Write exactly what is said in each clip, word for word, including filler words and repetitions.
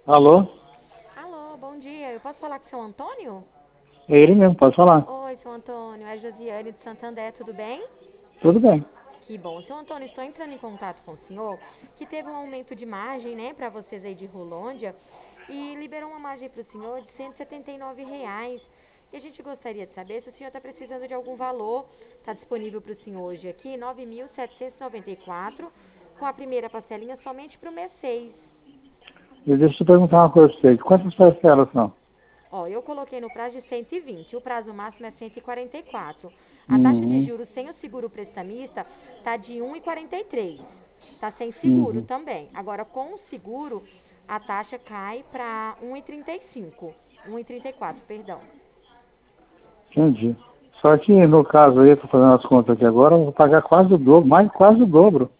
Alô? Alô, bom dia. Eu posso falar com o seu Antônio? É ele mesmo, pode falar. Oi, seu Antônio. É Josiane de Santander, tudo bem? Tudo bem. Que bom. Seu Antônio, estou entrando em contato com o senhor, que teve um aumento de margem, né, para vocês aí de Rolândia, e liberou uma margem para o senhor de cento e setenta e nove reais. E a gente gostaria de saber se o senhor está precisando de algum valor. Está disponível para o senhor hoje aqui, nove mil setecentos e noventa e quatro, com a primeira parcelinha somente para o mês seis. E deixa eu te perguntar uma coisa pra você. Quantas parcelas são? Ó, eu coloquei no prazo de cento e vinte, o prazo máximo é cento e quarenta e quatro. A taxa de Uhum, juros sem o seguro prestamista tá de um e quarenta e três. Tá sem seguro uhum. também. Agora com o seguro, a taxa cai para um e trinta e cinco. um e trinta e quatro, perdão. Entendi. Só que no caso aí, eu tô fazendo as contas aqui agora, eu vou pagar quase o dobro, mais quase o dobro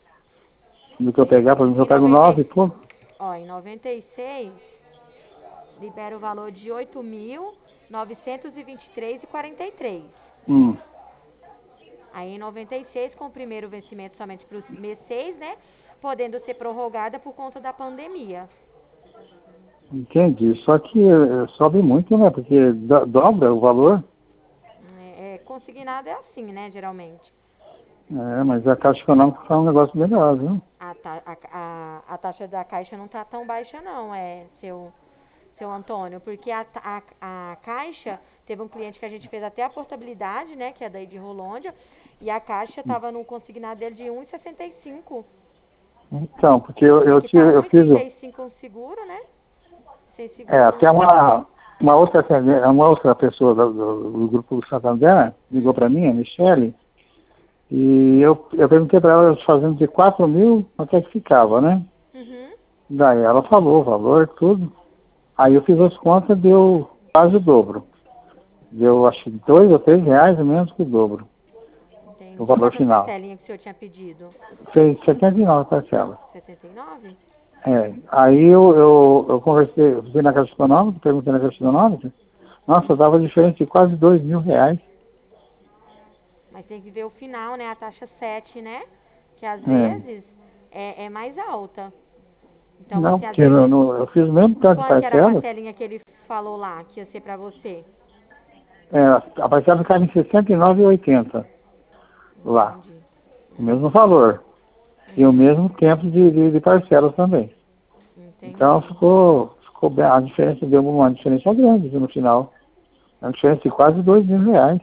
do que eu pegar, por exemplo, eu Em pego noventa, nove e e- pouco. ó, em noventa e seis libera o valor de oito mil novecentos e vinte e três e quarenta e três. Hum, Aí em noventa e seis, com o primeiro vencimento somente para o mês seis, né? Podendo ser prorrogada por conta da pandemia. entendi. Só que eh, sobe muito, né? Porque do- dobra o valor. É, é, consignado é assim, né? Geralmente. É, mas a Caixa Econômica faz um negócio melhor, viu? A, ta- a, a, a taxa da Caixa não tá tão baixa, não, é, seu, seu Antônio. Porque a, ta- a, a Caixa, teve um cliente que a gente fez até a portabilidade, né? Que é daí de Rolândia. E a Caixa tava no consignado dele de um e sessenta e cinco. Então, porque eu, Só eu, que tá tive, eu um e fiz trinta o... e cinco um seguro, né? Sem É, seguro até não. uma, uma, outra, uma outra pessoa do, do, do grupo Santander ligou Hum, para mim, a Michele, e eu, eu perguntei para ela fazendo de quatro mil, até que ficava, né? Uhum. Daí ela falou o valor, tudo. Aí eu fiz as contas, deu quase o dobro. Deu, acho que dois ou três reais, menos que o dobro, o Entendi. valor Quantas final. parcelinhas que o senhor tinha pedido? Fez setenta e nove parcelas. setenta e nove? É, aí eu, eu, eu conversei, eu fui na Caixa Econômica, perguntei na Caixa Econômica, nossa, dava diferença de quase dois mil reais. Mas tem que ver o final, né? A taxa sete, né? Que às É. vezes é, é mais alta. Então, Não, assim, às porque eu, vezes, não- eu fiz o mesmo tanto de quanto que era a parcelas, parcelinha que ele falou lá, que ia ser pra você? é, a parcela ficava em sessenta e nove reais e oitenta centavos lá, Entendi. o mesmo Uhum, valor, e o uhum, mesmo tempo de, de, de parcelas também. Então entendi. ficou, ficou bem, a diferença deu uma diferença grande viu, no final. Uma diferença de quase dois mil reais.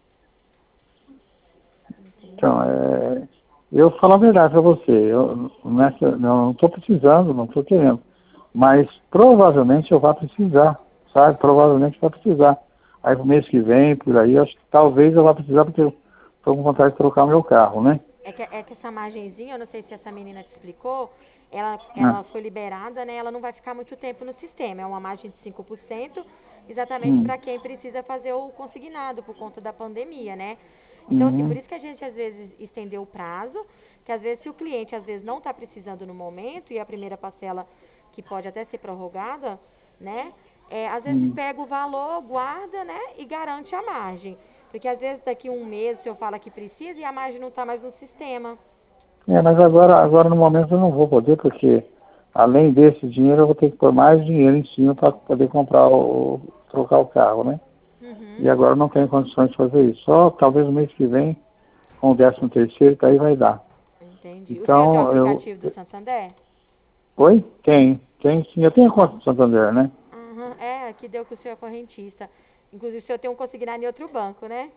Então, Entendi. é, eu falo a verdade para você, eu nessa, não estou precisando, não estou querendo, mas provavelmente eu vou precisar, sabe? Provavelmente vai precisar. Aí pro mês que vem, por aí, eu acho que talvez eu vá precisar porque eu estou com vontade de trocar o meu carro, né? É que, é que essa margenzinha, eu não sei se essa menina te explicou, ela, Ah, ela foi liberada, né? Ela não vai ficar muito tempo no sistema. É uma margem de cinco por cento, exatamente hum, para quem precisa fazer o consignado por conta da pandemia, né? Então, assim, por uhum, isso que a gente às vezes estendeu o prazo, que às vezes se o cliente às vezes não está precisando no momento e a primeira parcela que pode até ser prorrogada, né? É, às vezes hum. pega o valor, guarda, né? E garante a margem. Porque às vezes daqui a um mês o senhor fala que precisa e a margem não está mais no sistema. É, mas agora, agora no momento eu não vou poder, porque além desse dinheiro eu vou ter que pôr mais dinheiro em cima para poder comprar o, trocar o carro, né? Uhum. E agora eu não tenho condições de fazer isso. Só talvez no mês que vem, com o décimo terceiro, que aí vai dar. Entendi. O senhor tem o Então, eu... aplicativo do Santander? Oi? Tem. Tem sim. Eu tenho conta do Santander, né? Aham, é, que deu que o senhor é correntista. Inclusive o senhor tem um consignado em outro banco, né?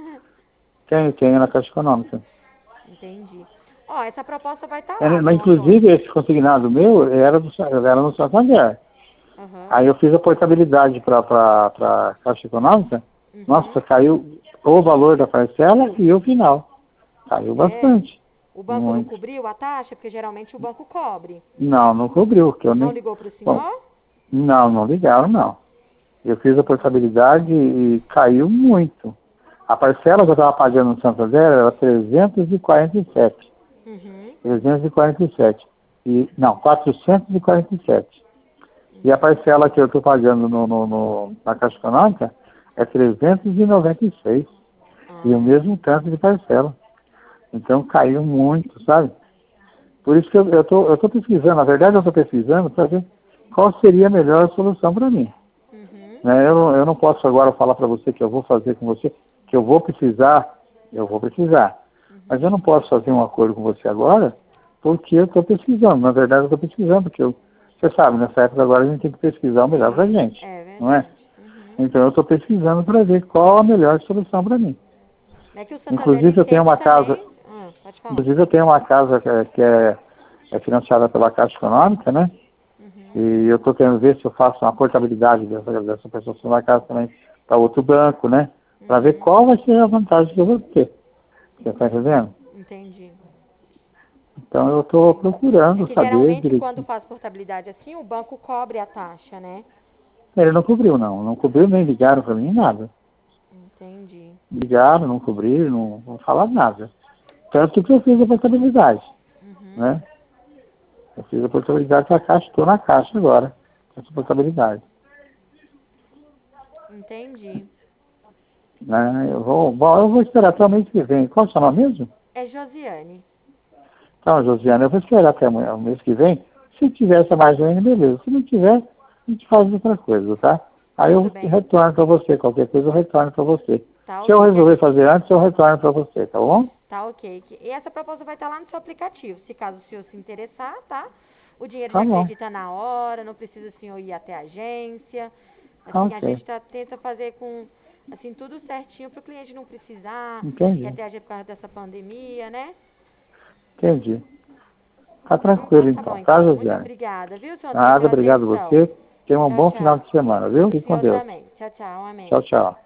Tenho, tenho na Caixa Econômica. Entendi. Ó, essa proposta vai estar É, lá, mas, seu Antônio. inclusive, esse consignado meu era, do, era no Santander. Aham. Aí eu fiz a portabilidade para a Caixa Econômica. Nossa, Uhum. caiu o valor da parcela e o final. Caiu É. bastante. O banco não Muito. cobriu a taxa? Porque geralmente o banco cobre. Não, não cobriu, que eu Não nem... ligou para o Bom, senhor? não, não ligaram, não. Eu fiz a portabilidade e caiu muito. A parcela que eu estava pagando no Santander era trezentos e quarenta e sete. Uhum. trezentos e quarenta e sete. E, não, quatrocentos e quarenta e sete. E a Entendi. parcela que eu estou pagando no, no, no- na Caixa Econômica é trezentos e noventa e seis. E o Ah, mesmo tanto de parcela. Então caiu muito, sabe? Por isso que eu estou eu tô pesquisando, na verdade eu estou pesquisando para ver qual seria a melhor solução para mim. Uhum. Né? Eu, não- eu não posso agora falar para você que eu vou fazer com você, que eu vou precisar, eu vou precisar. Uhum. Mas eu não posso fazer um acordo com você agora, porque eu estou pesquisando. Na verdade, eu estou pesquisando, porque eu, você sabe, nessa época agora a gente tem que pesquisar o melhor para a gente. É verdade. Não é? Uhum. Então eu estou pesquisando para ver qual a melhor solução para mim. Não é que o Santander Inclusive tem eu tenho uma sempre também... casa, Ah, pode falar. inclusive eu tenho uma casa que é, que é, é financiada pela Caixa Econômica, né? Uhum. E eu estou querendo ver se eu faço uma portabilidade dessa, dessa pessoa na casa também para outro banco, né? Para ver Uhum. qual vai ser a vantagem que eu vou ter. Você está entendendo? Entendi. Então eu estou É procurando que saber geralmente quando direitinho. faz portabilidade assim, o banco cobre a taxa, né? Ele não cobriu, não. Não cobriu, nem ligaram para mim, nada. Entendi. Ligaram, não cobriram, não, não falaram nada. Tanto que eu fiz a portabilidade, Uhum. né? Eu fiz a portabilidade para a Caixa, estou na Caixa agora, com essa portabilidade. Entendi. Né? Eu vou, bom, eu vou esperar até o mês que vem. Qual é o seu nome mesmo? É Josiane. Então, Josiana, eu vou esperar até amanhã, o mês que vem. Se tiver essa margem, beleza. Se não tiver, a gente faz outra coisa, tá? Aí eu Tudo bem. retorno para você. Qualquer coisa eu retorno para você. Tá Se eu ok. resolver fazer antes, eu retorno para você, tá bom? Tá ok. E essa proposta vai estar lá no seu aplicativo. Se caso o senhor se interessar, tá? O dinheiro Tá já bom. acredita na hora, não precisa o senhor ir até a agência. Tá Assim, a ok. gente tá, tenta fazer com, assim, tudo certinho para o cliente não precisar ir Entendi. até a agência por causa dessa pandemia, né? Entendi. Tá Então tranquilo tá bom, então, tá, então. Muito Josiane? obrigada, viu, senhor Antônio, Nada, pela obrigado a atenção. você. Tenha um Tchau, bom final tchau. de semana, viu? O Fique com senhor Deus. também. Tchau, tchau. Amém. Tchau, tchau.